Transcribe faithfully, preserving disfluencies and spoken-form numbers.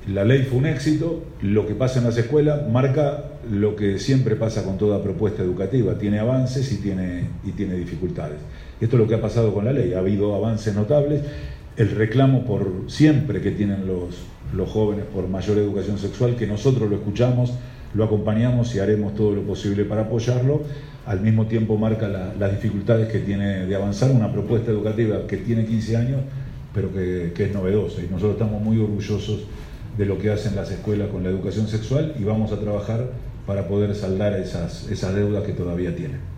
La ley fue un éxito, lo que pasa en las escuelas marca lo que siempre pasa con toda propuesta educativa, tiene avances y tiene, y tiene dificultades. Esto es lo que ha pasado con la ley, ha habido avances notables, el reclamo por siempre que tienen los, los jóvenes por mayor educación sexual, que nosotros lo escuchamos, lo acompañamos y haremos todo lo posible para apoyarlo, al mismo tiempo marca la, las dificultades que tiene de avanzar una propuesta educativa que tiene quince años, pero que, que es novedosa, y nosotros estamos muy orgullosos de lo que hacen las escuelas con la educación sexual y vamos a trabajar para poder saldar esas, esas deudas que todavía tienen.